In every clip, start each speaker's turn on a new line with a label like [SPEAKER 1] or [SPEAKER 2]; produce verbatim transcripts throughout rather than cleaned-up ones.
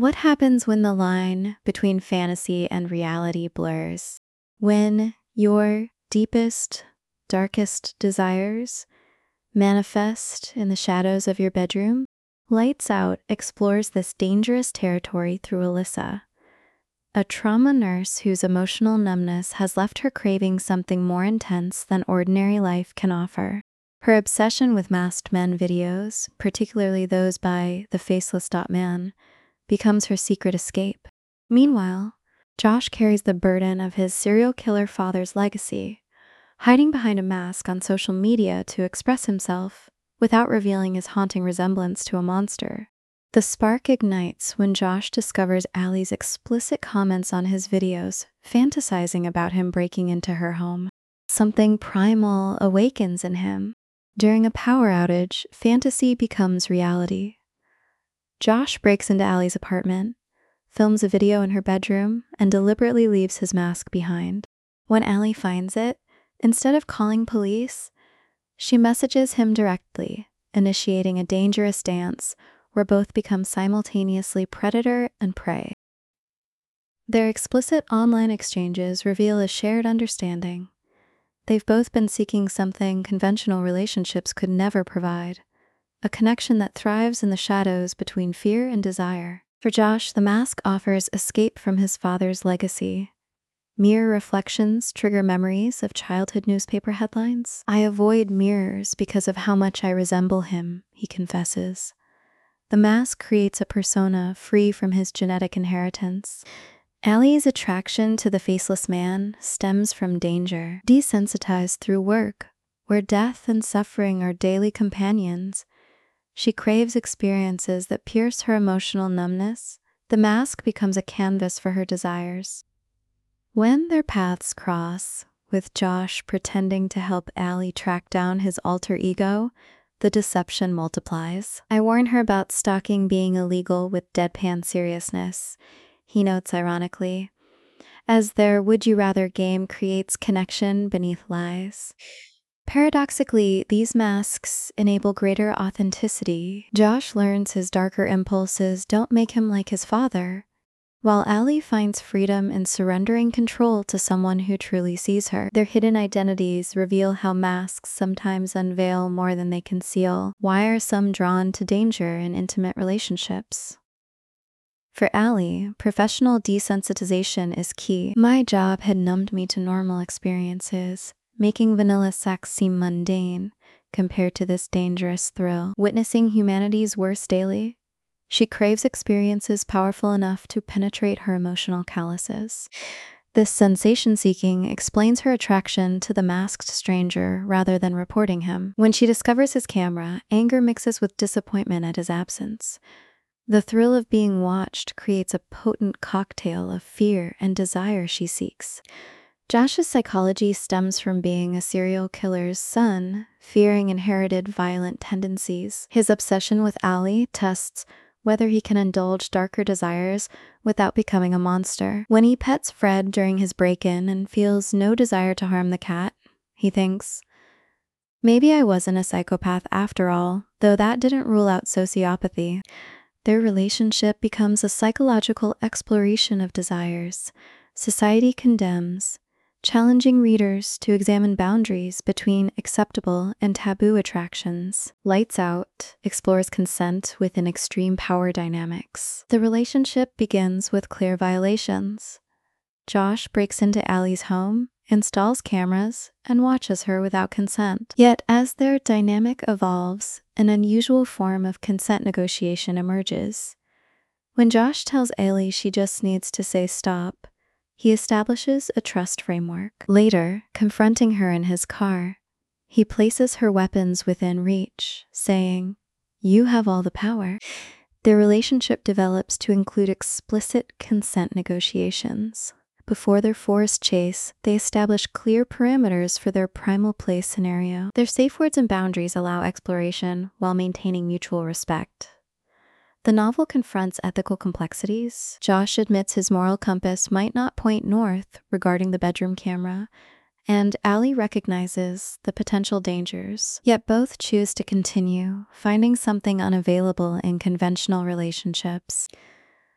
[SPEAKER 1] What happens when the line between fantasy and reality blurs? When your deepest, darkest desires manifest in the shadows of your bedroom? Lights Out explores this dangerous territory through Alyssa, a trauma nurse whose emotional numbness has left her craving something more intense than ordinary life can offer. Her obsession with masked men videos, particularly those by the Faceless Man, becomes her secret escape. Meanwhile, Josh carries the burden of his serial killer father's legacy, hiding behind a mask on social media to express himself without revealing his haunting resemblance to a monster. The spark ignites when Josh discovers Allie's explicit comments on his videos, fantasizing about him breaking into her home. Something primal awakens in him. During a power outage, fantasy becomes reality. Josh breaks into Allie's apartment, films a video in her bedroom, and deliberately leaves his mask behind. When Allie finds it, instead of calling police, she messages him directly, initiating a dangerous dance where both become simultaneously predator and prey. Their explicit online exchanges reveal a shared understanding. They've both been seeking something conventional relationships could never provide, a connection that thrives in the shadows between fear and desire. For Josh, the mask offers escape from his father's legacy. Mirror reflections trigger memories of childhood newspaper headlines. "I avoid mirrors because of how much I resemble him," he confesses. The mask creates a persona free from his genetic inheritance. Allie's attraction to the Faceless Man stems from danger. Desensitized through work, where death and suffering are daily companions, she craves experiences that pierce her emotional numbness. The mask becomes a canvas for her desires. When their paths cross, with Josh pretending to help Allie track down his alter ego, the deception multiplies. "I warn her about stalking being illegal with deadpan seriousness," he notes ironically, as their would-you-rather game creates connection beneath lies. Paradoxically, these masks enable greater authenticity. Josh learns his darker impulses don't make him like his father, while Allie finds freedom in surrendering control to someone who truly sees her. Their hidden identities reveal how masks sometimes unveil more than they conceal. Why are some drawn to danger in intimate relationships? For Allie, professional desensitization is key. "My job had numbed me to normal experiences, making vanilla sex seem mundane compared to this dangerous thrill. Witnessing humanity's worst daily, she craves experiences powerful enough to penetrate her emotional calluses." This sensation-seeking explains her attraction to the masked stranger rather than reporting him. When she discovers his camera, anger mixes with disappointment at his absence. The thrill of being watched creates a potent cocktail of fear and desire she seeks. Josh's psychology stems from being a serial killer's son, fearing inherited violent tendencies. His obsession with Allie tests whether he can indulge darker desires without becoming a monster. When he pets Fred during his break-in and feels no desire to harm the cat, he thinks, "Maybe I wasn't a psychopath after all," though that didn't rule out sociopathy. Their relationship becomes a psychological exploration of desires society condemns, challenging readers to examine boundaries between acceptable and taboo attractions. Lights Out explores consent within extreme power dynamics. The relationship begins with clear violations. Josh breaks into Allie's home, installs cameras, and watches her without consent. Yet, as their dynamic evolves, an unusual form of consent negotiation emerges. When Josh tells Allie she just needs to say stop, he establishes a trust framework. Later, confronting her in his car, he places her weapons within reach, saying, "You have all the power." Their relationship develops to include explicit consent negotiations. Before their forced chase, they establish clear parameters for their primal play scenario. Their safe words and boundaries allow exploration while maintaining mutual respect. The novel confronts ethical complexities. Josh admits his moral compass might not point north regarding the bedroom camera, and Allie recognizes the potential dangers. Yet both choose to continue, finding something unavailable in conventional relationships.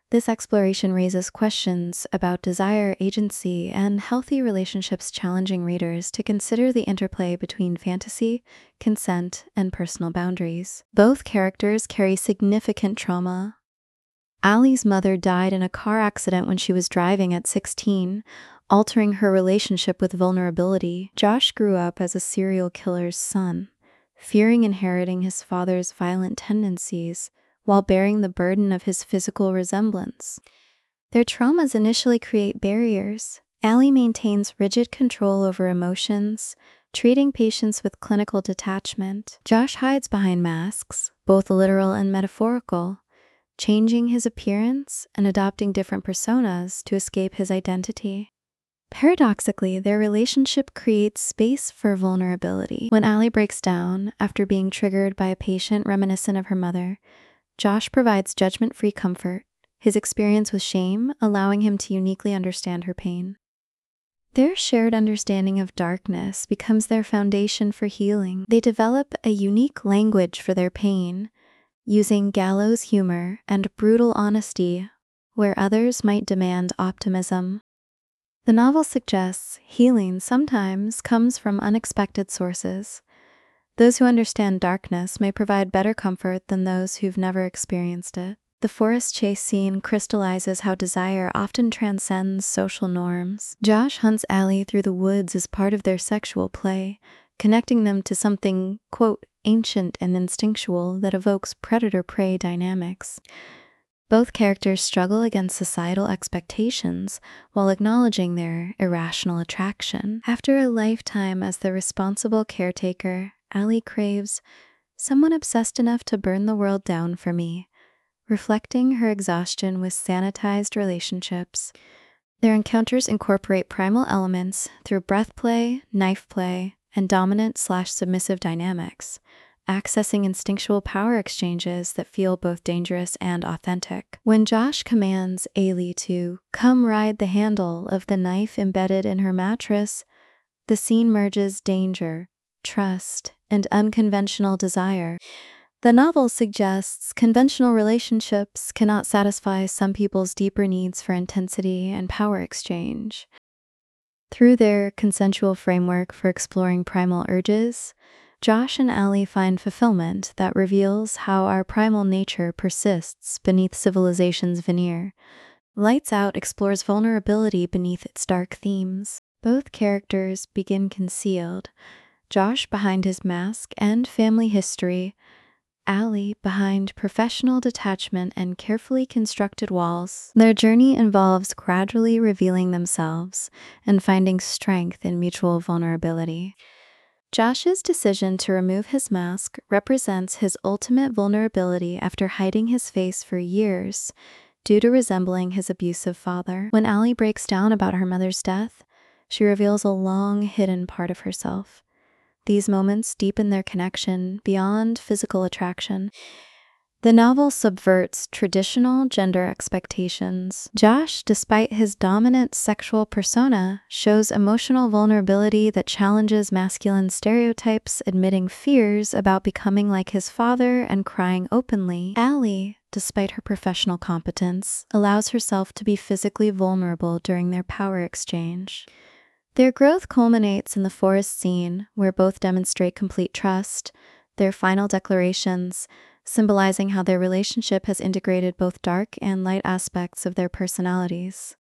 [SPEAKER 1] This exploration raises questions about desire, agency, and healthy relationships, challenging readers to consider the interplay between fantasy, consent, and personal boundaries. Both characters carry significant trauma. Allie's mother died in a car accident when she was driving at sixteen, altering her relationship with vulnerability. Josh grew up as a serial killer's son, fearing inheriting his father's violent tendencies while bearing the burden of his physical resemblance. Their traumas initially create barriers. Allie maintains rigid control over emotions, treating patients with clinical detachment. Josh hides behind masks, both literal and metaphorical, changing his appearance and adopting different personas to escape his identity. Paradoxically, their relationship creates space for vulnerability. When Allie breaks down after being triggered by a patient reminiscent of her mother, Josh provides judgment-free comfort, his experience with shame allowing him to uniquely understand her pain. Their shared understanding of darkness becomes their foundation for healing. They develop a unique language for their pain, using gallows humor and brutal honesty where others might demand optimism. The novel suggests healing sometimes comes from unexpected sources. Those who understand darkness may provide better comfort than those who've never experienced it. The forest chase scene crystallizes how desire often transcends social norms. Josh hunts Allie through the woods as part of their sexual play, connecting them to something, quote, ancient and instinctual that evokes predator-prey dynamics. Both characters struggle against societal expectations while acknowledging their irrational attraction. After a lifetime as the responsible caretaker, Allie craves someone obsessed enough to burn the world down for me, reflecting her exhaustion with sanitized relationships. Their encounters incorporate primal elements through breath play, knife play, and dominant slash submissive dynamics, accessing instinctual power exchanges that feel both dangerous and authentic. When Josh commands Allie to come ride the handle of the knife embedded in her mattress, the scene merges danger, trust, and unconventional desire. The novel suggests conventional relationships cannot satisfy some people's deeper needs for intensity and power exchange. Through their consensual framework for exploring primal urges, Josh and Allie find fulfillment that reveals how our primal nature persists beneath civilization's veneer. Lights Out explores vulnerability beneath its dark themes. Both characters begin concealed, Josh behind his mask and family history, Allie behind professional detachment and carefully constructed walls. Their journey involves gradually revealing themselves and finding strength in mutual vulnerability. Josh's decision to remove his mask represents his ultimate vulnerability after hiding his face for years due to resembling his abusive father. When Allie breaks down about her mother's death, she reveals a long-hidden part of herself. These moments deepen their connection beyond physical attraction. The novel subverts traditional gender expectations. Josh, despite his dominant sexual persona, shows emotional vulnerability that challenges masculine stereotypes, admitting fears about becoming like his father and crying openly. Allie, despite her professional competence, allows herself to be physically vulnerable during their power exchange. Their growth culminates in the forest scene, where both demonstrate complete trust, their final declarations, symbolizing how their relationship has integrated both dark and light aspects of their personalities.